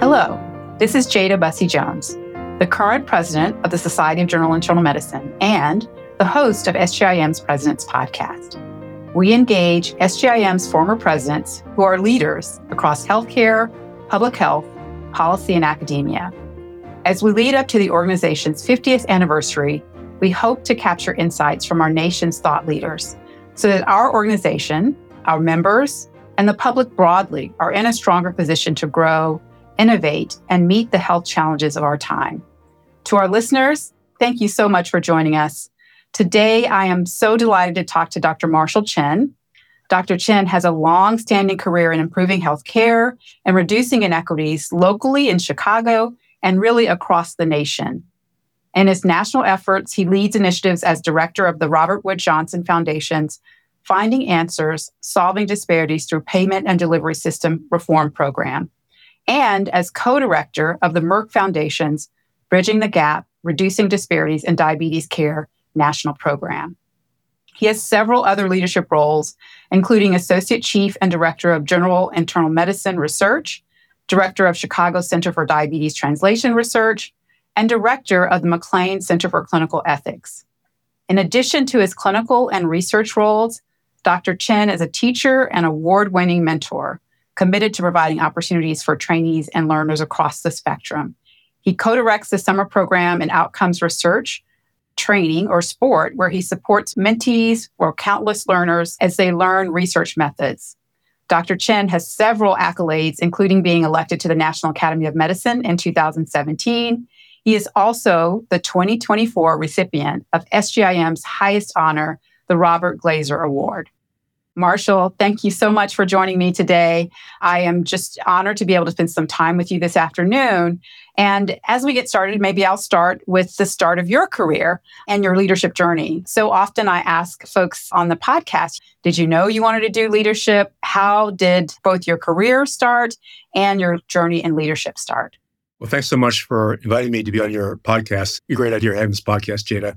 Hello, this is Jada Bussey Jones, the current president of the Society of General Internal Medicine and the host of SGIM's President's Podcast. We engage SGIM's former presidents who are leaders across healthcare, public health, policy, and academia. As we lead up to the organization's 50th anniversary, we hope to capture insights from our nation's thought leaders so that our organization, our members, and the public broadly are in a stronger position to grow, innovate, and meet the health challenges of our time. To our listeners, thank you so much for joining us. Today, I am so delighted to talk to Dr. Marshall Chen. Dr. Chen has a long-standing career in improving health care and reducing inequities locally in Chicago and really across the nation. In his national efforts, he leads initiatives as director of the Robert Wood Johnson Foundation's Finding Answers, Solving Disparities Through Payment and Delivery System Reform Program, and as co-director of the Merck Foundation's Bridging the Gap, Reducing Disparities in Diabetes Care National Program. He has several other leadership roles, including Associate Chief and Director of General Internal Medicine Research, Director of Chicago Center for Diabetes Translation Research, and Director of the McLean Center for Clinical Ethics. In addition to his clinical and research roles, Dr. Chen is a teacher and award-winning mentor, committed to providing opportunities for trainees and learners across the spectrum. He co-directs the summer program in outcomes research, training, or sport, where he supports mentees or countless learners as they learn research methods. Dr. Chen has several accolades, including being elected to the National Academy of Medicine in 2017. He is also the 2024 recipient of SGIM's highest honor, the Robert Glaser Award. Marshall, thank you so much for joining me today. I am just honored to be able to spend some time with you this afternoon. And as we get started, maybe I'll start with the start of your career and your leadership journey. So often I ask folks on the podcast, did you know you wanted to do leadership? How did both your career start and your journey in leadership start? Well, thanks so much for inviting me to be on your podcast. A great idea having this podcast, Jada.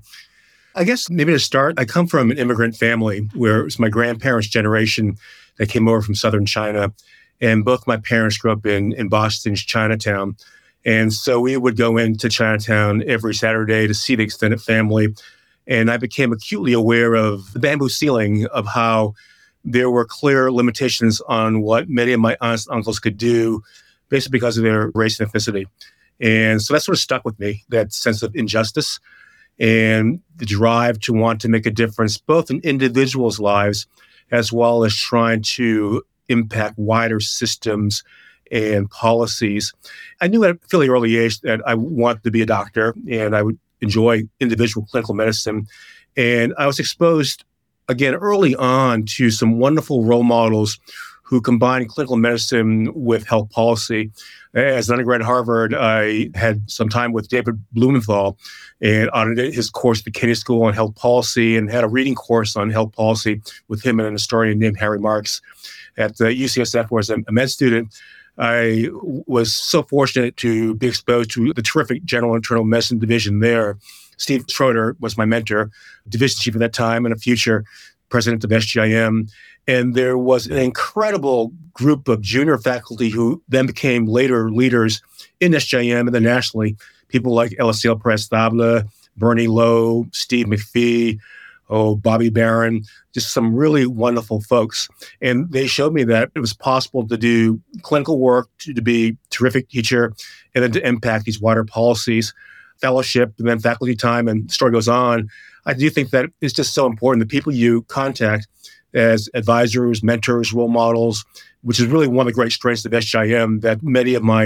I guess maybe to start, I come from an immigrant family where it was my grandparents' generation that came over from southern China. And both my parents grew up in Boston's Chinatown. And so we would go into Chinatown every Saturday to see the extended family. And I became acutely aware of the bamboo ceiling, of how there were clear limitations on what many of my aunts and uncles could do, basically because of their race and ethnicity. And so that sort of stuck with me, that sense of injustice and the drive to want to make a difference, both in individuals' lives, as well as trying to impact wider systems and policies. I knew at a fairly early age that I wanted to be a doctor and I would enjoy individual clinical medicine. And I was exposed, again, early on to some wonderful role models who combined clinical medicine with health policy. As an undergrad at Harvard, I had some time with David Blumenthal and audited his course at the Kennedy School on health policy and had a reading course on health policy with him and an historian named Harry Marks. At UCSF, where I was a med student, I was so fortunate to be exposed to the terrific general internal medicine division there. Steve Schroeder was my mentor, division chief at that time and a future president of SGIM. And there was an incredible group of junior faculty who then became later leaders in SGIM and then nationally. People like Eliseo Perez-Stable, Bernie Lowe, Steve McPhee, Bobby Barron, just some really wonderful folks. And they showed me that it was possible to do clinical work, to be a terrific teacher, and then to impact these wider policies, fellowship, and then faculty time, and the story goes on. I do think that it's just so important. The people you contact as advisors, mentors, role models, which is really one of the great strengths of SGIM, that many of my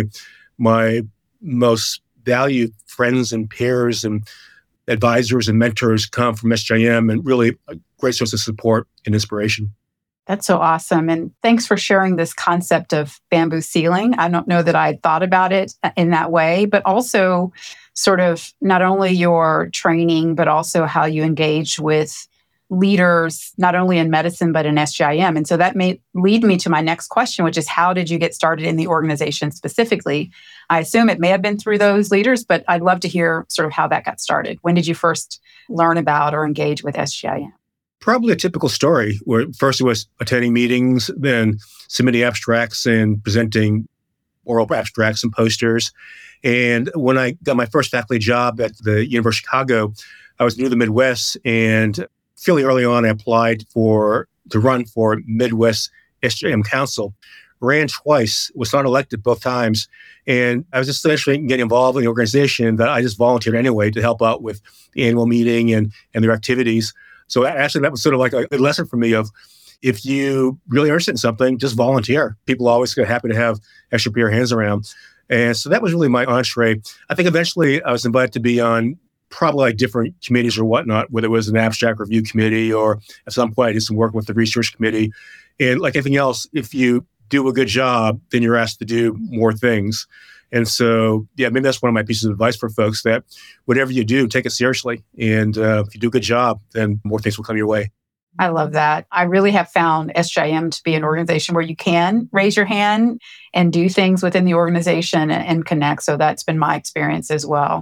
most valued friends and peers and advisors and mentors come from SGIM, and really a great source of support and inspiration. That's so awesome. And thanks for sharing this concept of bamboo ceiling. I don't know that I had thought about it in that way, but also sort of not only your training, but also how you engage with leaders, not only in medicine, but in SGIM. And so that may lead me to my next question, which is how did you get started in the organization specifically? I assume it may have been through those leaders, but I'd love to hear sort of how that got started. When did you first learn about or engage with SGIM? Probably a typical story where first it was attending meetings, then submitting abstracts and presenting oral abstracts and posters. And when I got my first faculty job at the University of Chicago, I was new to the Midwest, and fairly early on, I applied to run for Midwest SJM Council. Ran twice, was not elected both times. And I was just eventually getting involved in the organization that I just volunteered anyway to help out with the annual meeting and their activities. So actually, that was sort of like a lesson for me of, if you really are interested in something, just volunteer. People always get happy to have extra pair of hands around. And so that was really my entree. I think eventually I was invited to be on probably like different committees or whatnot, whether it was an abstract review committee, or at some point I did some work with the research committee. And like anything else, if you do a good job, then you're asked to do more things. And so, yeah, maybe that's one of my pieces of advice for folks, that whatever you do, take it seriously. And if you do a good job, then more things will come your way. I love that. I really have found SJM to be an organization where you can raise your hand and do things within the organization and connect. So that's been my experience as well.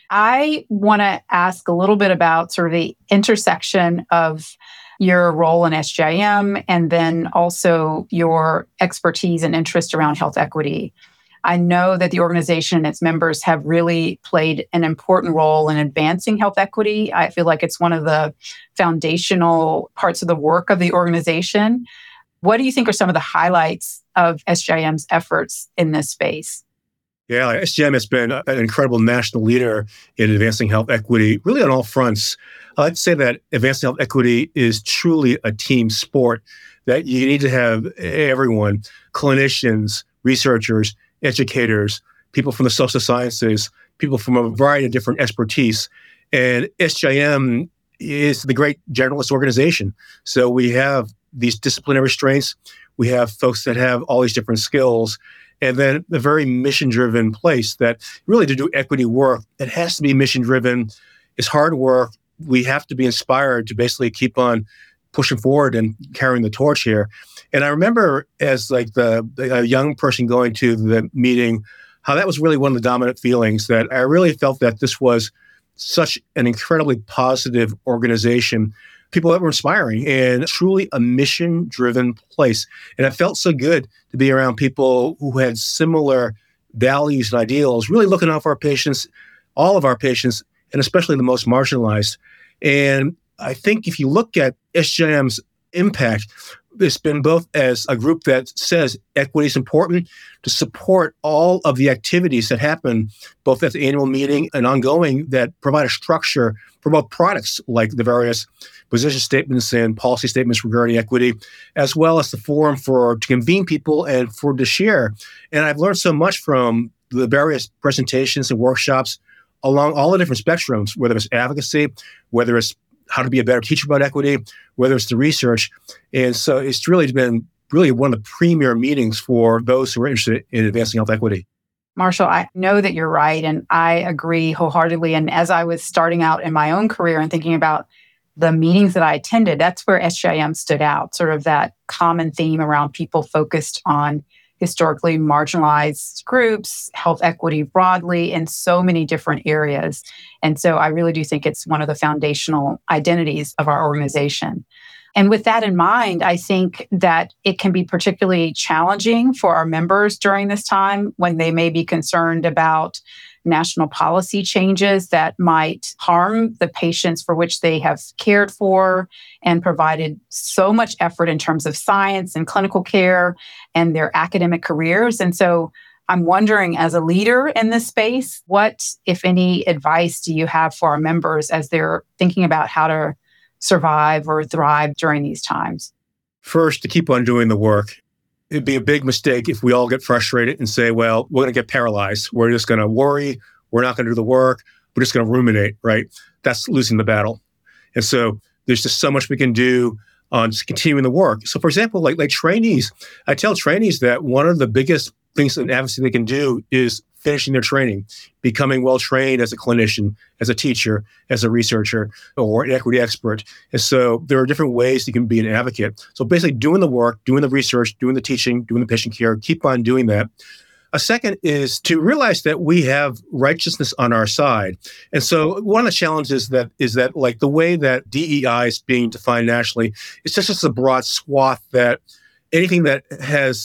I want to ask a little bit about sort of the intersection of your role in SJM and then also your expertise and interest around health equity. I know that the organization and its members have really played an important role in advancing health equity. I feel like it's one of the foundational parts of the work of the organization. What do you think are some of the highlights of SJM's efforts in this space? Yeah, SJM has been an incredible national leader in advancing health equity, really on all fronts. I like to say that advancing health equity is truly a team sport, that you need to have everyone, clinicians, researchers, educators, people from the social sciences, people from a variety of different expertise. And SJM is the great generalist organization. So we have these disciplinary strengths. We have folks that have all these different skills. And then a very mission-driven place that really, to do equity work, it has to be mission-driven. It's hard work. We have to be inspired to basically keep on pushing forward and carrying the torch here. And I remember as like a young person going to the meeting, how that was really one of the dominant feelings, that I really felt that this was such an incredibly positive organization, people that were inspiring, and truly a mission-driven place. And it felt so good to be around people who had similar values and ideals, really looking out for our patients, all of our patients, and especially the most marginalized. And I think if you look at SJM's impact, it's been both as a group that says equity is important, to support all of the activities that happen both at the annual meeting and ongoing, that provide a structure for both products like the various position statements and policy statements regarding equity, as well as the forum to convene people and to share. And I've learned so much from the various presentations and workshops along all the different spectrums, whether it's advocacy, whether it's how to be a better teacher about equity, whether it's the research. And so it's really been one of the premier meetings for those who are interested in advancing health equity. Marshall, I know that you're right, and I agree wholeheartedly. And as I was starting out in my own career and thinking about the meetings that I attended, that's where SJM stood out, sort of that common theme around people focused on historically marginalized groups, health equity broadly, in so many different areas. And so I really do think it's one of the foundational identities of our organization. And with that in mind, I think that it can be particularly challenging for our members during this time when they may be concerned about national policy changes that might harm the patients for which they have cared for and provided so much effort in terms of science and clinical care and their academic careers. And so I'm wondering, as a leader in this space, what, if any, advice do you have for our members as they're thinking about how to survive or thrive during these times? First, to keep on doing the work. It'd be a big mistake if we all get frustrated and say, well, we're going to get paralyzed. We're just going to worry. We're not going to do the work. We're just going to ruminate, right? That's losing the battle. And so there's just so much we can do on just continuing the work. So for example, like trainees, I tell trainees that one of the biggest things in advocacy they can do is finishing their training, becoming well-trained as a clinician, as a teacher, as a researcher, or an equity expert. And so there are different ways you can be an advocate. So basically doing the work, doing the research, doing the teaching, doing the patient care, keep on doing that. A second is to realize that we have righteousness on our side. And so one of the challenges is that like the way that DEI is being defined nationally, it's just a broad swath that anything that has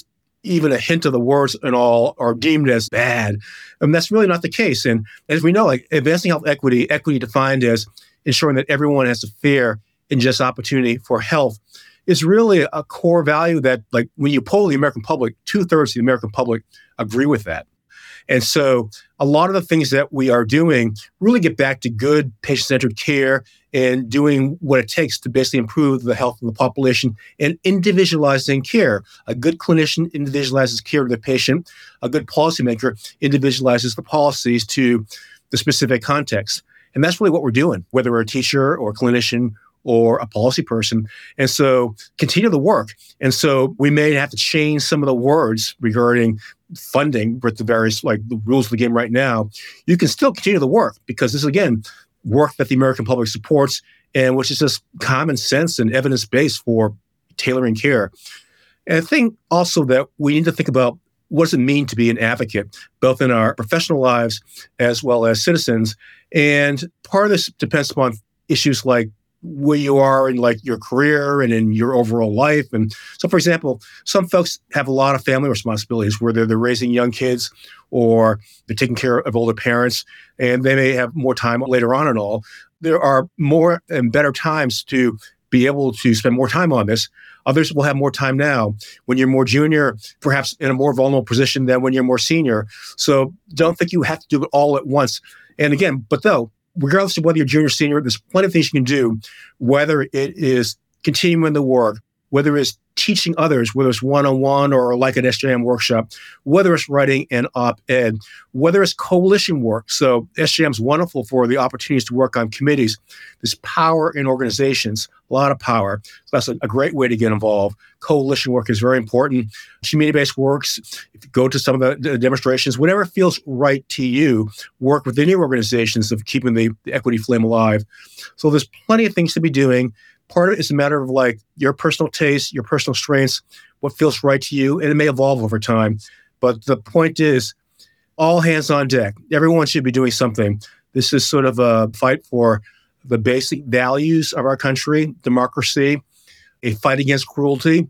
even a hint of the words and all are deemed as bad. And that's really not the case. And as we know, like advancing health equity defined as ensuring that everyone has a fair and just opportunity for health, is really a core value that, like, when you poll the American public, 2/3 of the American public agree with that. And so a lot of the things that we are doing really get back to good patient-centered care and doing what it takes to basically improve the health of the population and individualizing care. A good clinician individualizes care to the patient. A good policymaker individualizes the policies to the specific context. And that's really what we're doing, whether we're a teacher or a clinician or a policy person. And so continue the work. And so we may have to change some of the words regarding funding with the various, like, the rules of the game right now. You can still continue the work because this is, again, work that the American public supports and which is just common sense and evidence-based for tailoring care. And I think also that we need to think about what does it mean to be an advocate, both in our professional lives as well as citizens. And part of this depends upon issues like where you are in, like, your career and in your overall life. And so, for example, some folks have a lot of family responsibilities, whether they're raising young kids or they're taking care of older parents, and they may have more time later on and all. There are more and better times to be able to spend more time on this. Others will have more time now. When you're more junior, perhaps in a more vulnerable position than when you're more senior. So don't think you have to do it all at once. And again, regardless of whether you're junior or senior, there's plenty of things you can do, whether it is continuing the work, whether it's teaching others, whether it's one-on-one or like an SJM workshop, whether it's writing an op-ed, whether it's coalition work. So SJM's wonderful for the opportunities to work on committees. There's power in organizations, a lot of power. So that's a great way to get involved. Coalition work is very important. Community-based works, if you go to some of the demonstrations, whatever feels right to you, work within your organizations of keeping the equity flame alive. So there's plenty of things to be doing. Part of it is a matter of, like, your personal taste, your personal strengths, what feels right to you, and it may evolve over time. But the point is, all hands on deck. Everyone should be doing something. This is sort of a fight for the basic values of our country, democracy, a fight against cruelty,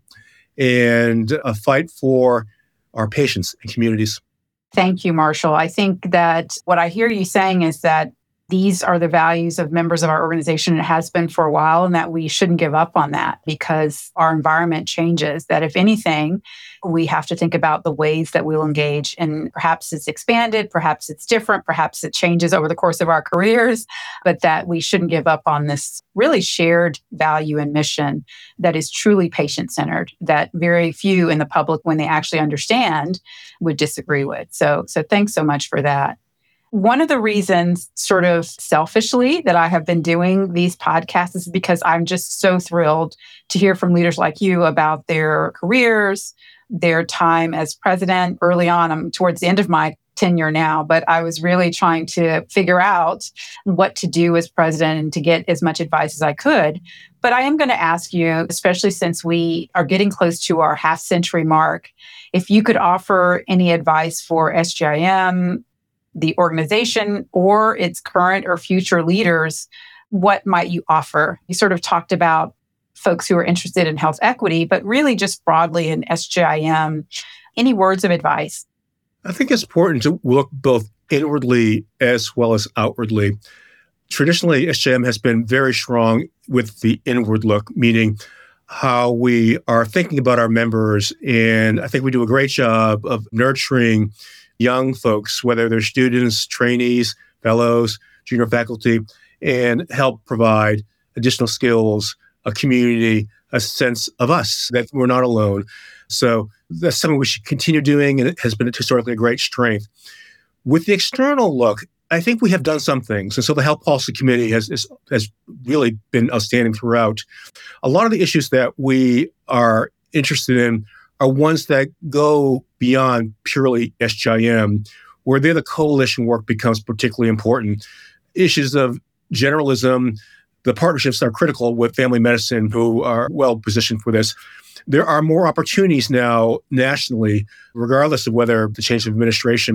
and a fight for our patients and communities. Thank you, Marshall. I think that what I hear you saying is that these are the values of members of our organization. It has been for a while, and that we shouldn't give up on that because our environment changes. That if anything, we have to think about the ways that we'll engage. And perhaps it's expanded, perhaps it's different, perhaps it changes over the course of our careers, but that we shouldn't give up on this really shared value and mission that is truly patient-centered, that very few in the public, when they actually understand, would disagree with. So thanks so much for that. One of the reasons, sort of selfishly, that I have been doing these podcasts is because I'm just so thrilled to hear from leaders like you about their careers, their time as president. Early on, I'm towards the end of my tenure now, but I was really trying to figure out what to do as president and to get as much advice as I could. But I am going to ask you, especially since we are getting close to our half-century mark, if you could offer any advice for SJIM, the organization, or its current or future leaders. What might you offer? You sort of talked about folks who are interested in health equity, but really just broadly in SJIM. Any words of advice? I think it's important to look both inwardly as well as outwardly. Traditionally, SJIM has been very strong with the inward look, meaning how we are thinking about our members. And I think we do a great job of nurturing young folks, whether they're students, trainees, fellows, junior faculty, and help provide additional skills, a community, a sense of us, that we're not alone. So that's something we should continue doing, and it has been historically a great strength. With the external look, I think we have done some things. And so the Health Policy Committee has really been outstanding throughout. A lot of the issues that we are interested in are ones that go beyond purely SJIM, where there the coalition work becomes particularly important. Issues of generalism, the partnerships are critical with family medicine, who are well positioned for this. There are more opportunities now nationally, regardless of whether the change of administration,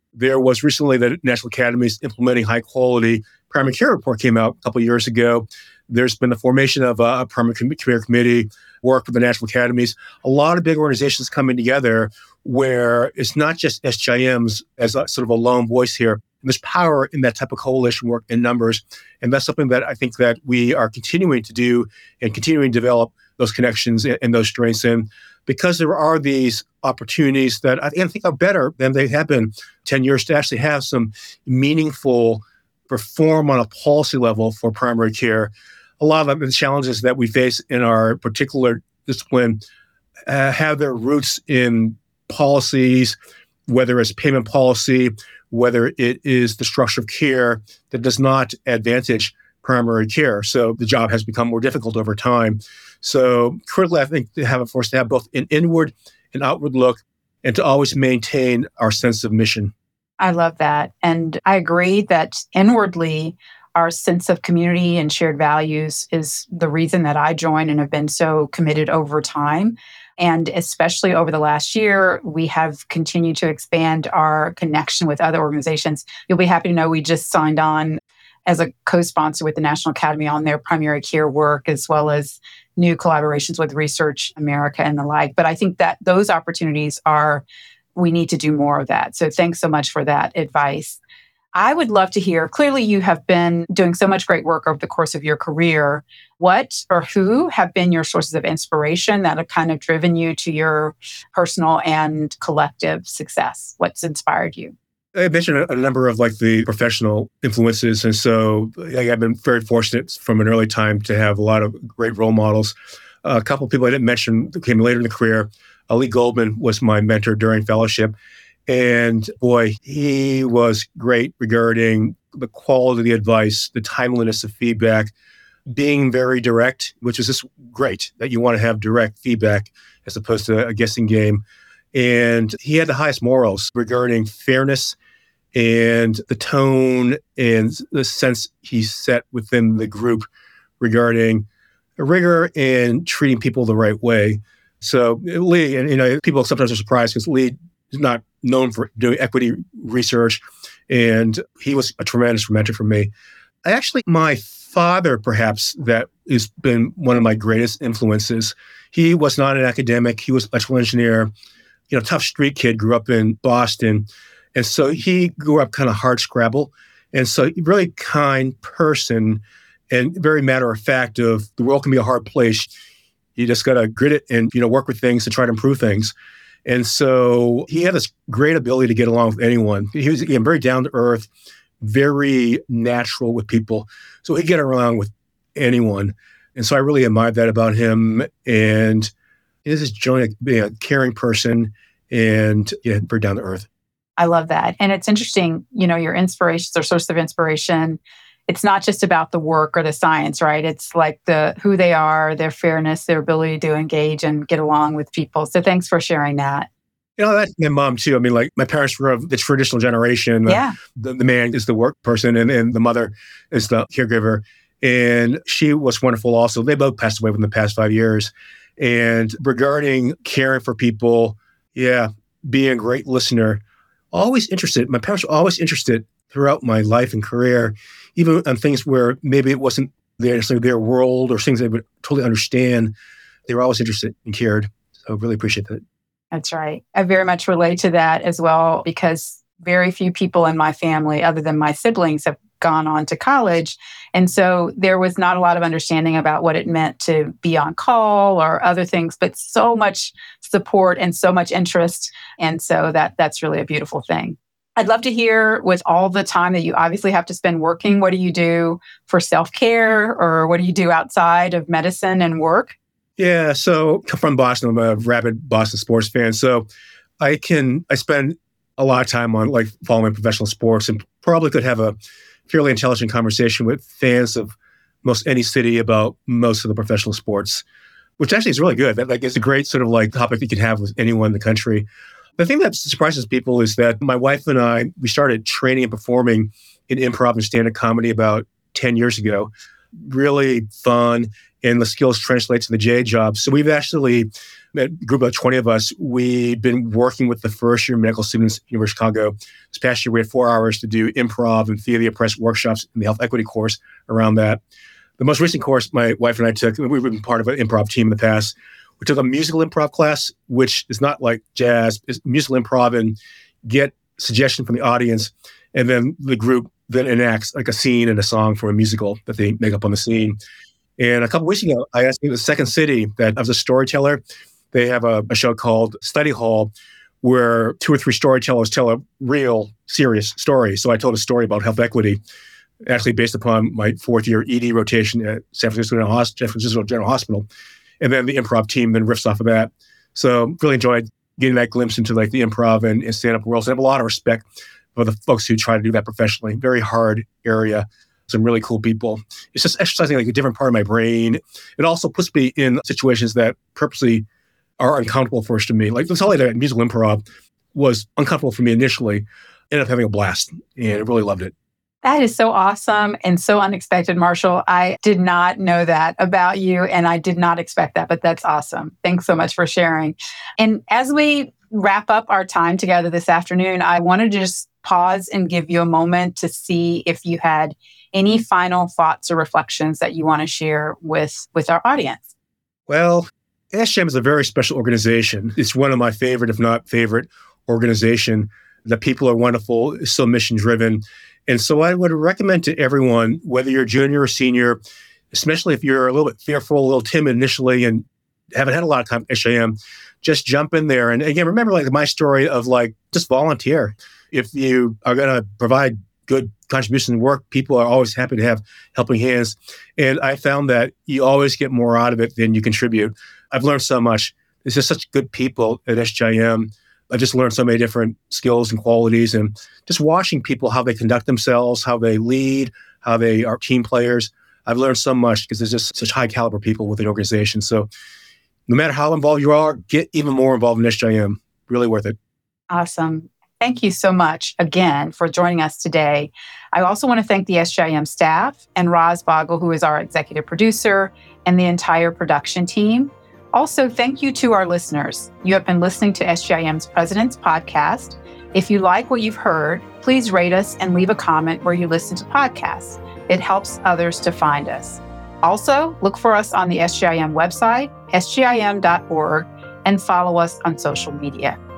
There was recently the National Academies implementing high quality primary care report came out a couple of years ago. There's been the formation of a primary care committee, work with the National Academies, a lot of big organizations coming together where it's not just SGIMs as a sort of a lone voice here. And there's power in that type of coalition work in numbers. And that's something that I think that we are continuing to do and continuing to develop those connections and those strengths in, because there are these opportunities that I think are better than they have been 10 years to actually have some meaningful reform on a policy level for primary care. A lot of the challenges that we face in our particular discipline have their roots in policies, whether it's payment policy, whether it is the structure of care that does not advantage primary care. So the job has become more difficult over time. So critically, I think to have to have both an inward and outward look and to always maintain our sense of mission. I love that. And I agree that inwardly, our sense of community and shared values is the reason that I joined and have been so committed over time. And especially over the last year, we have continued to expand our connection with other organizations. You'll be happy to know we just signed on as a co-sponsor with the National Academy on their primary care work, as well as new collaborations with Research America and the like. But I think that those opportunities we need to do more of that. So thanks so much for that advice. I would love to hear, clearly you have been doing so much great work over the course of your career. What or who have been your sources of inspiration that have kind of driven you to your personal and collective success? What's inspired you? I mentioned a number of the professional influences. And so I've been very fortunate from an early time to have a lot of great role models. A couple of people I didn't mention that came later in the career. Lee Goldman was my mentor during fellowship. And boy, he was great regarding the quality of the advice, the timeliness of feedback, being very direct, which is just great that you want to have direct feedback as opposed to a guessing game. And he had the highest morals regarding fairness and the tone and the sense he set within the group regarding rigor and treating people the right way. So Lee, and people sometimes are surprised because Lee is not known for doing equity research, and he was a tremendous mentor for me. My father, perhaps, that has been one of my greatest influences. He was not an academic. He was an electrical engineer, tough street kid, grew up in Boston. And so he grew up kind of hard scrabble. And so really kind person and very matter of fact of the world can be a hard place. You just got to grit it and, work with things to try to improve things. And so he had this great ability to get along with anyone. He was, again, very down to earth, very natural with people. So he'd get around with anyone. And so I really admired that about him. And he's just being a caring person and very down to earth. I love that. And it's interesting, your inspirations or source of inspiration. It's not just about the work or the science, right? It's like who they are, their fairness, their ability to engage and get along with people. So thanks for sharing that. That's my mom too. My parents were of the traditional generation. Yeah. The man is the work person and the mother is the caregiver. And she was wonderful also. They both passed away within the past 5 years. And regarding caring for people, being a great listener, always interested. My parents were always interested throughout my life and career, even on things where maybe it wasn't necessarily their world or things they would totally understand. They were always interested and cared. So really appreciate that. That's right. I very much relate to that as well, because very few people in my family, other than my siblings, have gone on to college. And so there was not a lot of understanding about what it meant to be on call or other things, but so much support and so much interest. And so that's really a beautiful thing. I'd love to hear, with all the time that you obviously have to spend working, what do you do for self-care, or what do you do outside of medicine and work? Yeah, so I'm from Boston. I'm a rabid Boston sports fan. So I spend a lot of time on following professional sports and probably could have a fairly intelligent conversation with fans of most any city about most of the professional sports, which actually is really good. It's a great sort of topic you can have with anyone in the country. The thing that surprises people is that my wife and I, we started training and performing in improv and stand-up comedy about 10 years ago. Really fun. and the skills translate to the J job. So we've actually, a group of 20 of us, we've been working with the first year medical students at University of Chicago. This past year, we had 4 hours to do improv and theater of the oppressed workshops in the health equity course around that. The most recent course my wife and I took, we've been part of an improv team in the past. We took a musical improv class, which is not like jazz, it's musical improv, and get suggestion from the audience. And then the group then enacts like a scene and a song for a musical that they make up on the scene. And a couple weeks ago, I asked the Second City that I was a storyteller. They have a show called Study Hall where 2 or 3 storytellers tell a real serious story. So I told a story about health equity, actually based upon my 4th-year ED rotation at San Francisco General Hospital. And then the improv team then riffs off of that. So really enjoyed getting that glimpse into like the improv and stand-up world. So I have a lot of respect for the folks who try to do that professionally. Very hard area. Some really cool people. It's just exercising like a different part of my brain. It also puts me in situations that purposely are uncomfortable first to me. Like this whole idea of musical improv was uncomfortable for me initially. Ended up having a blast and I really loved it. That is so awesome and so unexpected, Marshall. I did not know that about you and I did not expect that, but that's awesome. Thanks so much for sharing. And as we wrap up our time together this afternoon, I wanted to just pause and give you a moment to see if you had any final thoughts or reflections that you want to share with our audience. Well, SJM is a very special organization. It's one of my favorite, if not favorite, organization. The people are wonderful, it's so mission-driven. And so I would recommend to everyone, whether you're junior or senior, especially if you're a little bit fearful, a little timid initially, and haven't had a lot of time at SJM, just jump in there. And again, remember like my story of like, just volunteer. If you are going to provide good contribution and work, people are always happy to have helping hands. And I found that you always get more out of it than you contribute. I've learned so much. There's just such good people at SJM. I just learned so many different skills and qualities, and just watching people, how they conduct themselves, how they lead, how they are team players. I've learned so much because there's just such high caliber people within the organization. So no matter how involved you are, get even more involved in SJM. Really worth it. Awesome. Thank you so much again for joining us today. I also want to thank the SJM staff and Roz Bogle, who is our executive producer, and the entire production team. Also, thank you to our listeners. You have been listening to SJIM's President's Podcast. If you like what you've heard, please rate us and leave a comment where you listen to podcasts. It helps others to find us. Also, look for us on the SJIM website, sjim.org, and follow us on social media.